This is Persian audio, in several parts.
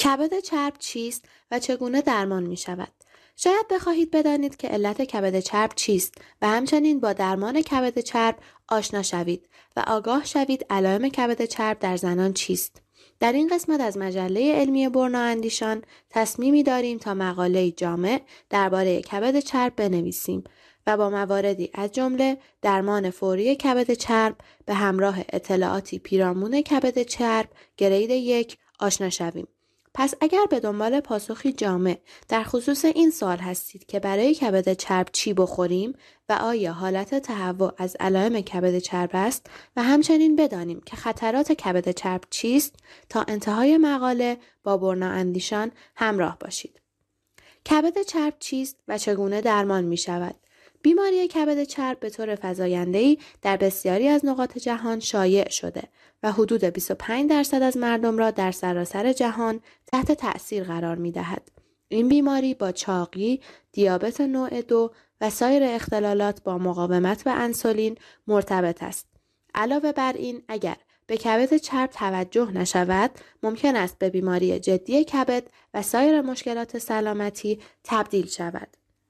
کبد چرب چیست و چگونه درمان می شود؟ شاید بخواهید بدانید که علت کبد چرب چیست و همچنین با درمان کبد چرب آشنا شوید و آگاه شوید علائم کبد چرب در زنان چیست. در این قسمت از مجله علمی برنا اندیشان تصمیمی داریم تا مقاله جامع درباره کبد چرب بنویسیم و با مواردی از جمله درمان فوری کبد چرب به همراه اطلاعاتی پیرامون کبد چرب گرید 1 آشنا شویم. پس اگر به دنبال پاسخی جامع در خصوص این سوال هستید که برای کبد چرب چی بخوریم و آیا حالت تهوع از علائم کبد چرب است و همچنین بدانیم که خطرات کبد چرب چیست، تا انتهای مقاله با برنا اندیشان همراه باشید. کبد چرب چیست و چگونه درمان می شود؟ بیماری کبد چرب به طور فزاینده‌ای در بسیاری از نقاط جهان شایع شده و حدود 25% از مردم را در سراسر جهان تحت تأثیر قرار می‌دهد. این بیماری با چاقی، دیابت نوع 2 و سایر اختلالات با مقاومت به انسولین مرتبط است. علاوه بر این، اگر به کبد چرب توجه نشود، ممکن است به بیماری جدی کبد و سایر مشکلات سلامتی تبدیل شود.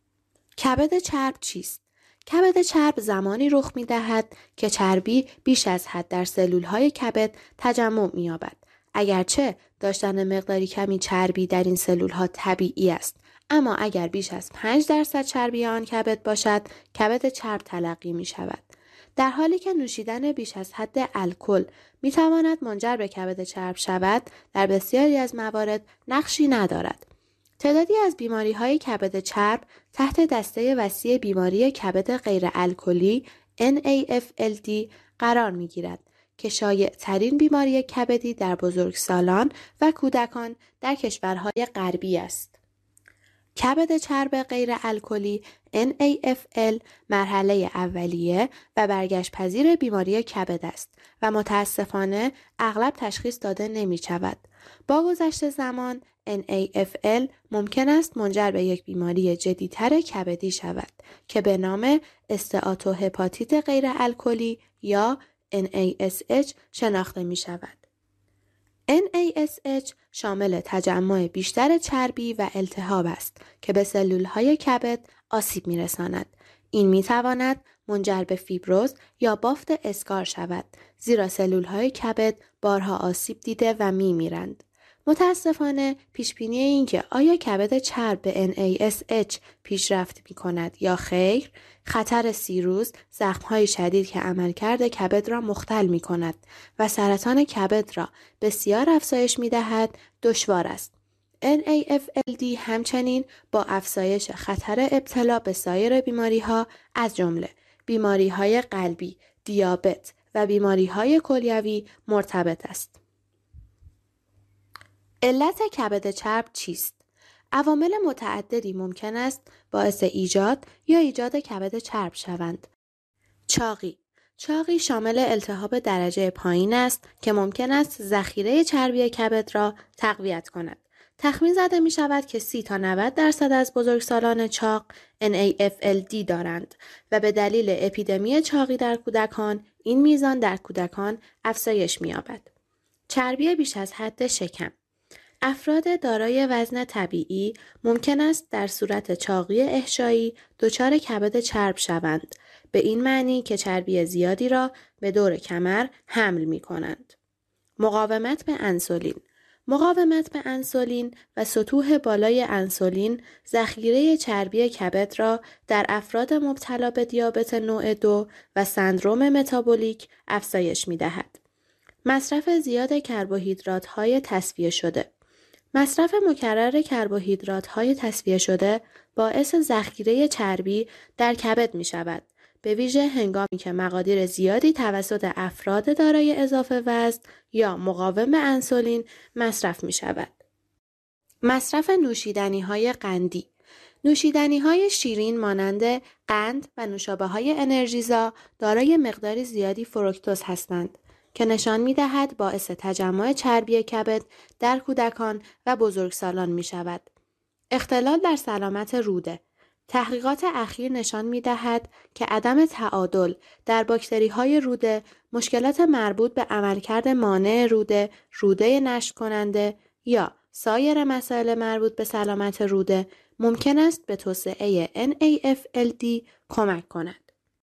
کبد چرب چیست؟ کبد چرب زمانی رخ می دهد که چربی بیش از حد در سلولهای کبد تجمع می یابد. اگرچه داشتن مقداری کمی چربی در این سلولها طبیعی است، اما اگر بیش از 5% چربی آن کبد باشد، کبد چرب تلقی می شود. در حالی که نوشیدن بیش از حد الکل می تواند منجر به کبد چرب شود، در بسیاری از موارد نقشی ندارد. تعدادی از بیماری‌های کبد چرب تحت دسته وسیع بیماری کبد غیر الکلی NAFLD قرار می‌گیرد که شایع‌ترین بیماری کبدی در بزرگسالان و کودکان در کشورهای غربی است. کبد چرب غیر الکلی NAFL مرحله اولیه و برگشت پذیر بیماری کبد است و متاسفانه اغلب تشخیص داده نمی شود. با گذشت زمان NAFL ممکن است منجر به یک بیماری جدی‌تر کبدی شود که به نام استئاتوهپاتیت غیر الکلی یا NASH شناخته می شود. NASH شامل تجمع بیشتر چربی و التهاب است که به سلولهای کبد آسیب می رساند. این می تواند منجر به فیبروز یا بافت اسکار شود، زیرا سلولهای کبد بارها آسیب دیده و می میرند. متاسفانه پیشبینی این که آیا کبد چرب به NASH پیشرفت می کند یا خیر، خطر سیروز، زخم‌های شدید که عملکرد کبد را مختل می کند و سرطان کبد را بسیار افزایش می دهد، دشوار است. NAFLD همچنین با افزایش خطر ابتلا به سایر بیماری‌ها از جمله بیماری‌های قلبی، دیابت و بیماری‌های کلیوی مرتبط است. علت کبد چرب چیست؟ عوامل متعددی ممکن است باعث ایجاد کبد چرب شوند. چاقی شامل التهاب درجه پایین است که ممکن است ذخیره چربی کبد را تقویت کند. تخمین زده می شود که 30 تا 90% از بزرگسالان چاق NAFLD دارند و به دلیل اپیدمی چاقی در کودکان این میزان در کودکان افزایش می یابد. چربی بیش از حد شکم. افراد دارای وزن طبیعی ممکن است در صورت چاقی احشایی دچار کبد چرب شوند، به این معنی که چربی زیادی را به دور کمر حمل می کنند. مقاومت به انسولین و سطوح بالای انسولین ذخیره چربی کبد را در افراد مبتلا به دیابت نوع 2 و سندروم متابولیک افزایش می دهد. مصرف زیاد کربوهیدرات‌های تصفیه شده. مصرف مکرر کربوهیدرات‌های تصفیه شده باعث ذخیره چربی در کبد می شود، به ویژه هنگامی که مقادیر زیادی توسط افراد دارای اضافه وزن یا مقاوم به انسولین مصرف می شود. مصرف نوشیدنی‌های قندی. نوشیدنی‌های شیرین مانند قند و نوشابه‌های انرژیزا دارای مقدار زیادی فروکتوز هستند که نشان می‌دهد باعث تجمع چربی کبد در کودکان و بزرگسالان می‌شود. اختلال در سلامت روده. تحقیقات اخیر نشان می‌دهد که عدم تعادل در باکتری‌های روده، مشکلات مربوط به عملکرد مانع روده، روده نشت کننده یا سایر مسائل مربوط به سلامت روده ممکن است به توسعه NAFLD کمک کند.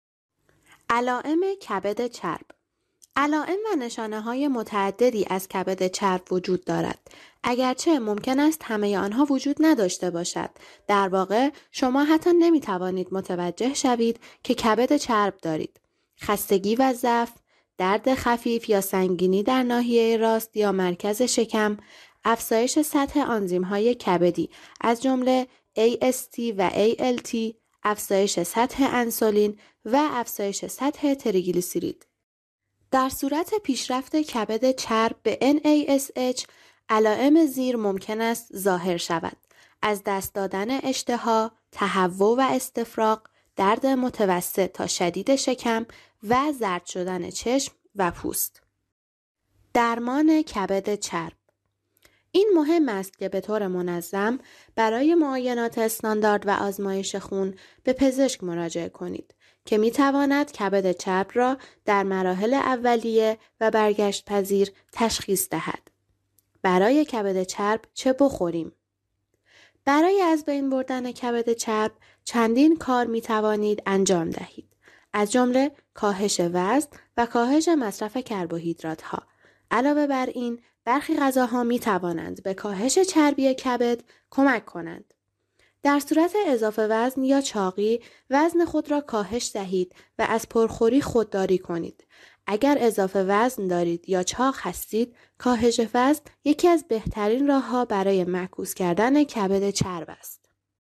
علائم کبد چرب. علائم و نشانه‌های متعددی از کبد چرب وجود دارد. اگرچه ممکن است همه آنها وجود نداشته باشد، در واقع شما حتی نمی‌توانید متوجه شوید که کبد چرب دارید. خستگی و ضعف، درد خفیف یا سنگینی در ناحیه راست یا مرکز شکم، افزایش سطح آنزیم‌های کبدی از جمله AST و ALT، افزایش سطح انسولین و افزایش سطح تریگلیسیرید. در صورت پیشرفت کبد چرب به NASH، علائم زیر ممکن است ظاهر شود: از دست دادن اشتها، تهوع و استفراغ، درد متوسط تا شدید شکم و زرد شدن چشم و پوست. درمان کبد چرب. این مهم است که به طور منظم برای معاینات استاندارد و آزمایش خون به پزشک مراجعه کنید که می تواند کبد چرب را در مراحل اولیه و برگشت پذیر تشخیص دهد. برای کبد چرب چه بخوریم؟ برای از بین بردن کبد چرب چندین کار می توانید انجام دهید، از جمله کاهش وزن و کاهش مصرف کربوهیدرات ها. علاوه بر این، برخی غذاها می توانند به کاهش چربی کبد کمک کنند. در صورت اضافه وزن یا چاقی، وزن خود را کاهش دهید و از پرخوری خودداری کنید. اگر اضافه وزن دارید یا چاق هستید، کاهش وزن یکی از بهترین راه‌ها برای معکوس کردن کبد چرب است.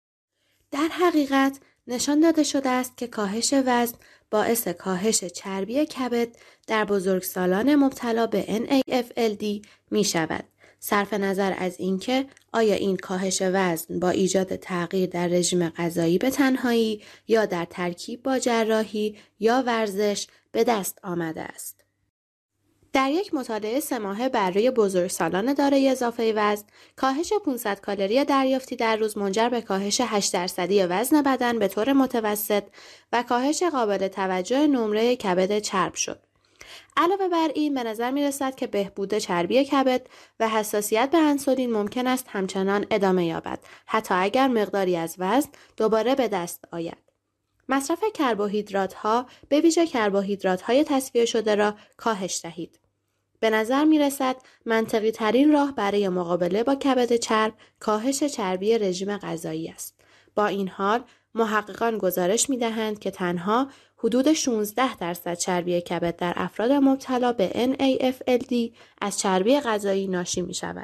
در حقیقت نشان داده شده است که کاهش وزن باعث کاهش چربی کبد در بزرگسالان مبتلا به NAFLD می شود. صرف نظر از اینکه آیا این کاهش وزن با ایجاد تغییر در رژیم غذایی به تنهایی یا در ترکیب با جراحی یا ورزش به دست آمده است. در یک مطالعه 3 ماهه برای بزرگسالان دارای اضافه وزن، کاهش 500 کالری دریافتی در روز منجر به کاهش 8% وزن بدن به طور متوسط و کاهش قابل توجه نمره کبد چرب شد. علاوه بر این، به نظر می رسد که بهبود چربی کبد و حساسیت به انسولین ممکن است همچنان ادامه یابد، حتی اگر مقداری از وزن دوباره به دست آید. مصرف کربوهیدرات ها، به ویژه کربوهیدرات های تصفیه شده را کاهش دهید. به نظر می رسد منطقی ترین راه برای مقابله با کبد چرب کاهش چربی رژیم غذایی است. با این حال، محققان گزارش می دهند که تنها حدود 16% چربی کبد در افراد مبتلا به NAFLD از چربی غذایی ناشی می شود.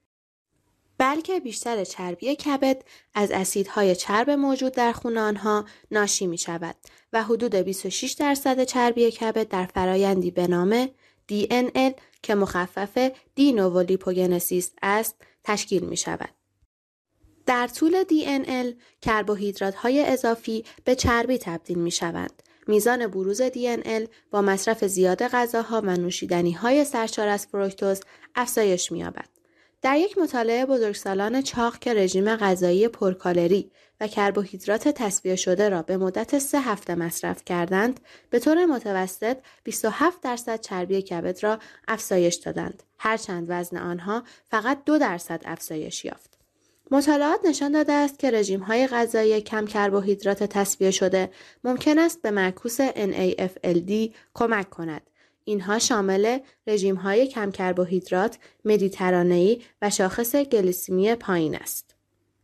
بلکه بیشتر چربی کبد از اسیدهای چرب موجود در خون آنها ناشی می شود و حدود 26% چربی کبد در فرایندی به نام DNL که مخفف دینوولیپوژنسیس است تشکیل می شود. در طول DNL کربوهیدرات‌های اضافی به چربی تبدیل می شوند. میزان بروز DNL با مصرف زیاد غذاها و نوشیدنی‌های سرشار از فرکتوز افزایش می‌یابد. در یک مطالعه بزرگسالان چاق که رژیم غذایی پرکالری و کربوهیدرات تصفیه شده را به مدت 3 هفته مصرف کردند، به طور متوسط 27% چربی کبد را افزایش دادند، هرچند وزن آنها فقط 2% افزایش یافت. مطالعات نشان داده است که رژیم‌های غذایی کم کربوهیدرات تصفیه شده ممکن است به معکوس NAFLD کمک کند. اینها شامل رژیم‌های کم کربوهیدرات، مدیترانه‌ای و شاخص گلیسیمی پایین است.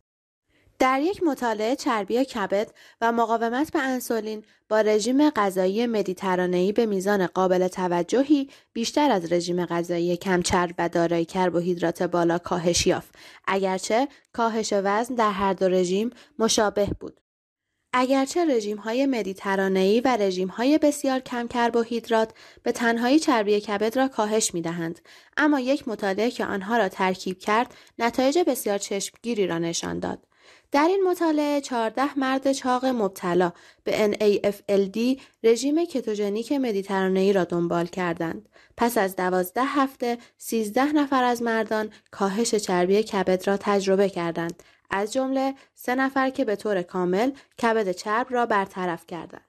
در یک مطالعه چربی کبد و مقاومت به انسولین با رژیم غذایی مدیترانه‌ای به میزان قابل توجهی بیشتر از رژیم غذایی کم چرب و دارای کربوهیدرات بالا کاهش یافت، اگرچه کاهش وزن در هر دو رژیم مشابه بود. اگرچه رژیم‌های مدیترانه‌ای و رژیم‌های بسیار کم کربوهیدرات به تنهایی چربی کبد را کاهش می‌دهند، اما یک مطالعه که آنها را ترکیب کرد، نتایج بسیار چشمگیری را نشان داد. در این مطالعه 14 مرد چاق مبتلا به NAFLD رژیم کتوژنیک مدیترانه‌ای را دنبال کردند. پس از 12 هفته 13 نفر از مردان کاهش چربی کبد را تجربه کردند، از جمله 3 نفر که به طور کامل کبد چرب را برطرف کردند.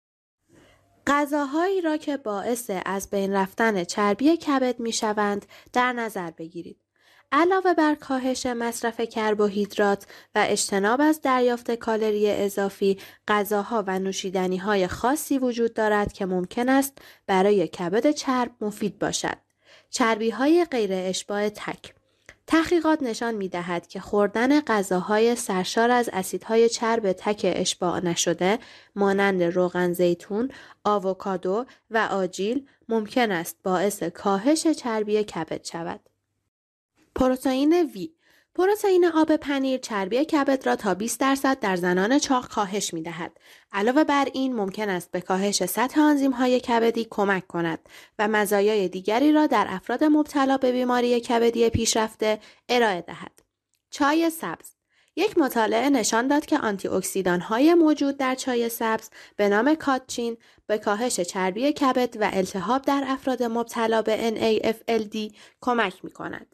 غذاهایی را که باعث از بین رفتن چربی کبد می شوند در نظر بگیرید. علاوه بر کاهش مصرف کربوهیدرات و اجتناب از دریافت کالری اضافی، غذاها و نوشیدنی‌های خاصی وجود دارد که ممکن است برای کبد چرب مفید باشد. چربی‌های غیر اشباع تک. تحقیقات نشان می‌دهد که خوردن غذاهای سرشار از اسیدهای چرب تک اشباع نشده مانند روغن زیتون، آووکادو و آجیل ممکن است باعث کاهش چربی کبد شود. پروتئین وی. پروتئین آب پنیر چربی کبد را تا 20% در زنان چاق کاهش می‌دهد. علاوه بر این ممکن است به کاهش سطح آنزیم‌های کبدی کمک کند و مزایای دیگری را در افراد مبتلا به بیماری کبدی پیشرفته ارائه دهد. چای سبز. یک مطالعه نشان داد که آنتی اکسیدان‌های موجود در چای سبز به نام کاتچین به کاهش چربی کبد و التهاب در افراد مبتلا به NAFLD کمک می‌کند.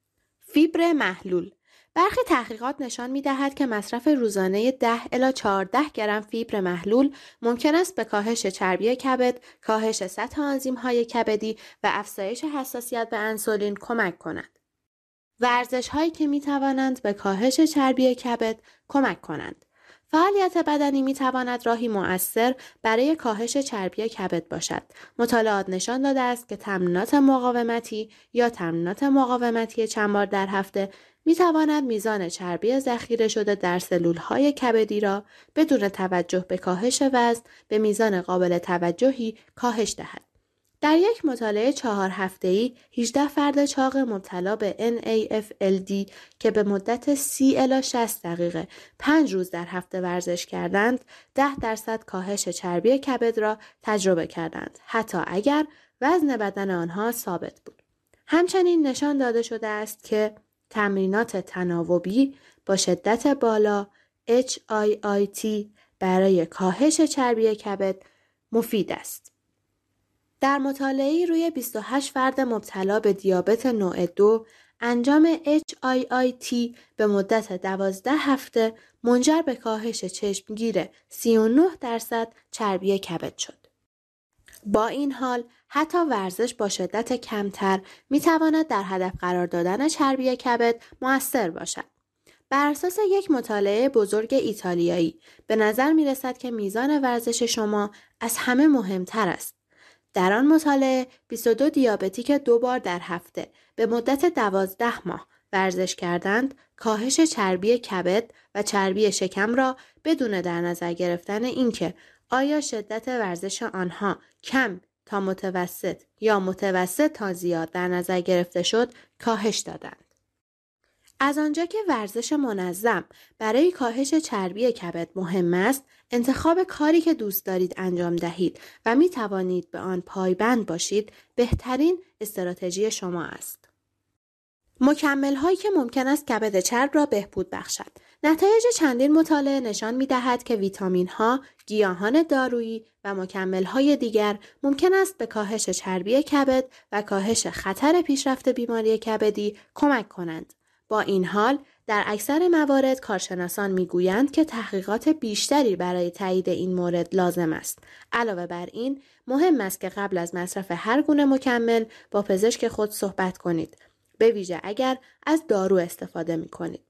فیبر محلول. برخی تحقیقات نشان می‌دهد که مصرف روزانه 10 الی 14 گرم فیبر محلول ممکن است به کاهش چربی کبد، کاهش سطح آنزیم‌های کبدی و افزایش حساسیت به انسولین کمک کند. ورزش‌هایی که می‌توانند به کاهش چربی کبد کمک کنند. فعالیت بدنی می‌تواند راهی مؤثر برای کاهش چربی کبد باشد. مطالعات نشان داده است که تمرینات مقاومتی یا تمرینات مقاومتی چند بار در هفته می‌تواند میزان چربی ذخیره شده در سلول‌های کبدی را بدون توجه به کاهش وزن به میزان قابل توجهی کاهش دهد. در یک مطالعه 4 هفته‌ای 18 فرد چاق مبتلا به NAFLD که به مدت 30 الی 60 دقیقه 5 روز در هفته ورزش کردند 10% کاهش چربی کبد را تجربه کردند، حتی اگر وزن بدن آنها ثابت بود. همچنین نشان داده شده است که تمرینات تناوبی با شدت بالا HIIT برای کاهش چربی کبد مفید است. در مطالعه‌ای روی 28 فرد مبتلا به دیابت نوع 2 انجام HIIT به مدت 12 هفته منجر به کاهش چشمگیر 39% چربی کبد شد. با این حال حتی ورزش با شدت کمتر می‌تواند در هدف قرار دادن چربی کبد مؤثر باشد. بر اساس یک مطالعه بزرگ ایتالیایی به نظر می‌رسد که میزان ورزش شما از همه مهمتر است. در آن مطالعه 22 دیابتیک 2 بار در هفته به مدت 12 ماه ورزش کردند، کاهش چربی کبد و چربی شکم را بدون در نظر گرفتن اینکه آیا شدت ورزش آنها کم تا متوسط یا متوسط تا زیاد در نظر گرفته شد، کاهش دادند. از آنجا که ورزش منظم برای کاهش چربی کبد مهم است، انتخاب کاری که دوست دارید انجام دهید و می توانید به آن پایبند باشید، بهترین استراتژی شما است. مکمل هایی که ممکن است کبد چرب را بهبود بخشد. نتایج چندین مطالعه نشان می دهد که ویتامین ها، گیاهان دارویی و مکمل های دیگر ممکن است به کاهش چربی کبد و کاهش خطر پیشرفت بیماری کبدی کمک کنند. با این حال در اکثر موارد کارشناسان میگویند که تحقیقات بیشتری برای تایید این مورد لازم است. علاوه بر این مهم است که قبل از مصرف هر گونه مکمل با پزشک خود صحبت کنید، به ویژه اگر از دارو استفاده می‌کنید.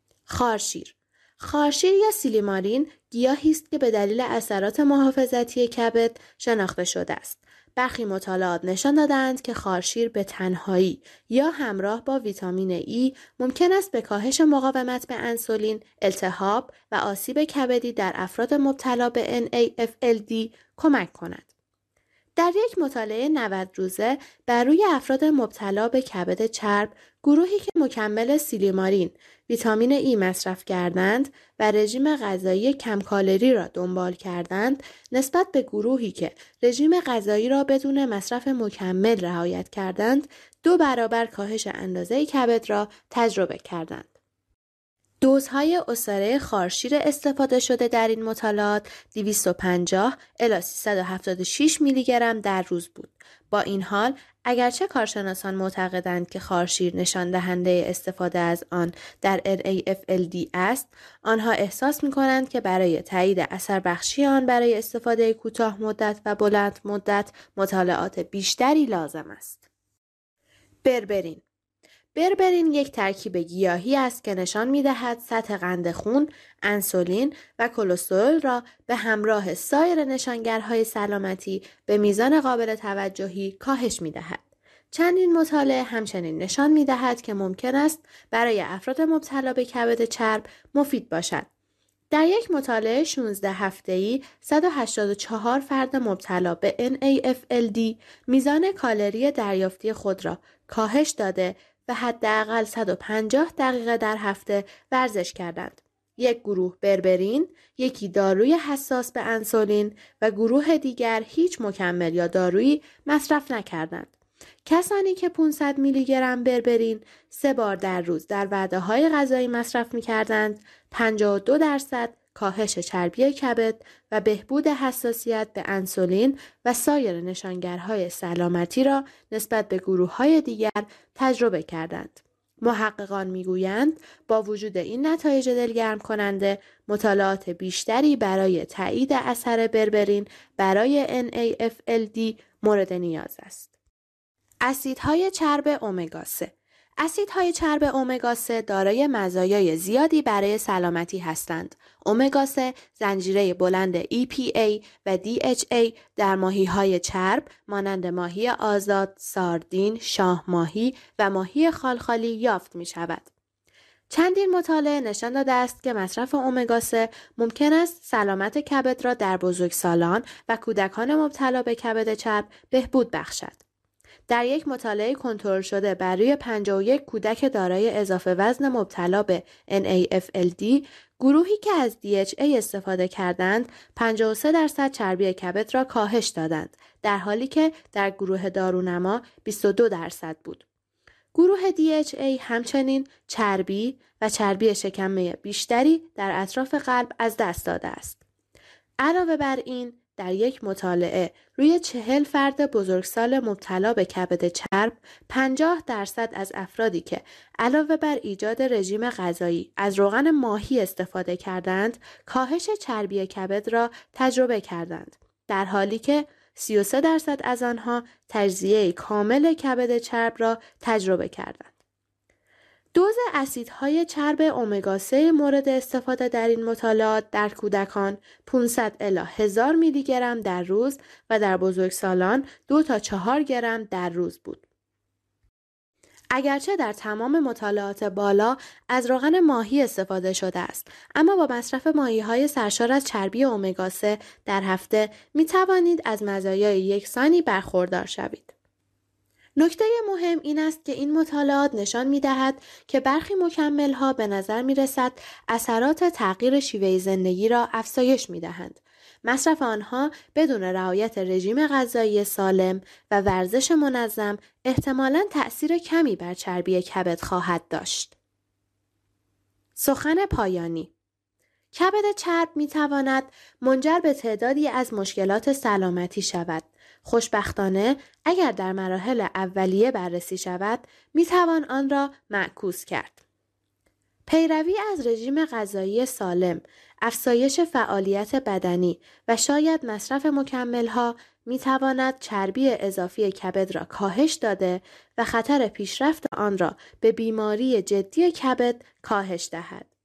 خارشیر یا سیلیمارین گیاهی است که به دلیل اثرات محافظتی کبد شناخته شده است. برخی مطالعات نشان دادند که خارشیر به تنهایی یا همراه با ویتامین ای ممکن است به کاهش مقاومت به انسولین، التهاب و آسیب کبدی در افراد مبتلا به NAFLD کمک کند. در یک مطالعه 90 روزه بر روی افراد مبتلا به کبد چرب، گروهی که مکمل سیلیمارین، ویتامین ای مصرف کردند و رژیم غذایی کم کالری را دنبال کردند، نسبت به گروهی که رژیم غذایی را بدون مصرف مکمل رعایت کردند، 2 برابر کاهش اندازه کبد را تجربه کردند. دوزهای عصاره خارشیر استفاده شده در این مطالعات 250 الی 376 میلی گرم در روز بود. با این حال اگرچه کارشناسان معتقدند که خارشیر نشان دهنده استفاده از آن در NAFLD است، آنها احساس می‌کنند که برای تایید اثر بخشی آن برای استفاده کوتاه مدت و بلند مدت مطالعات بیشتری لازم است. بربرین بربرین یک ترکیب گیاهی است که نشان می‌دهد سطح قند خون، انسولین و کلسترول را به همراه سایر نشانگرهای سلامتی به میزان قابل توجهی کاهش می‌دهد. چندین مطالعه همچنین نشان می‌دهد که ممکن است برای افراد مبتلا به کبد چرب مفید باشد. در یک مطالعه 16 هفته‌ای 184 فرد مبتلا به NAFLD میزان کالری دریافتی خود را کاهش داده و حداقل 150 دقیقه در هفته ورزش کردند. یک گروه بربرین، یکی داروی حساس به انسولین و گروه دیگر هیچ مکمل یا دارویی مصرف نکردند. کسانی که 500 میلی گرم بربرین 3 بار در روز در وعده‌های غذایی مصرف می‌کردند، 52% کاهش چربی کبد و بهبود حساسیت به انسولین و سایر نشانگرهای سلامتی را نسبت به گروه‌های دیگر تجربه کردند. محققان می‌گویند با وجود این نتایج دلگرم کننده، مطالعات بیشتری برای تایید اثر بربرین برای NAFLD مورد نیاز است. اسیدهای چرب امگا 3. اسیدهای چرب امگا 3 دارای مزایای زیادی برای سلامتی هستند. امگا 3 زنجیره بلند EPA و DHA در ماهی‌های چرب مانند ماهی آزاد، ساردین، شاه ماهی و ماهی خالخالی یافت می‌شود. چندین مطالعه نشان داده است که مصرف امگا 3 ممکن است سلامت کبد را در بزرگسالان و کودکان مبتلا به کبد چرب بهبود بخشد. در یک مطالعه کنترل شده بر روی 51 کودک دارای اضافه وزن مبتلا به NAFLD، گروهی که از DHA استفاده کردند 53% چربی کبد را کاهش دادند، در حالی که در گروه دارونما 22% بود. گروه DHA همچنین چربی و چربی شکمه بیشتری در اطراف قلب از دست داده است. علاوه بر این، در یک مطالعه روی 40 فرد بزرگسال مبتلا به کبد چرب، 50% از افرادی که علاوه بر ایجاد رژیم غذایی از روغن ماهی استفاده کردند، کاهش چربی کبد را تجربه کردند، در حالی که 33% از آنها تجزیه کامل کبد چرب را تجربه کردند. دوز اسیدهای چرب امگا 3 مورد استفاده در این مطالعات در کودکان 500 الی 1000 میلی گرم در روز و در بزرگسالان 2 تا 4 گرم در روز بود. اگرچه در تمام مطالعات بالا از روغن ماهی استفاده شده است، اما با مصرف ماهی‌های سرشار از چربی امگا 3 در هفته می توانید از مزایای یکسانی برخوردار شوید. نکته مهم این است که این مطالعات نشان می‌دهد که برخی مکمل‌ها به نظر می‌رسد اثرات تغییر شیوه زندگی را افزایش می‌دهند. مصرف آنها بدون رعایت رژیم غذایی سالم و ورزش منظم احتمالاً تأثیر کمی بر چربی کبد خواهد داشت. سخن پایانی: کبد چرب می‌تواند منجر به تعدادی از مشکلات سلامتی شود. خوشبختانه اگر در مراحل اولیه بررسی شود، میتوان آن را معکوس کرد. پیروی از رژیم غذایی سالم، افزایش فعالیت بدنی و شاید مصرف مکمل‌ها میتواند چربی اضافی کبد را کاهش داده و خطر پیشرفت آن را به بیماری جدی کبد کاهش دهد.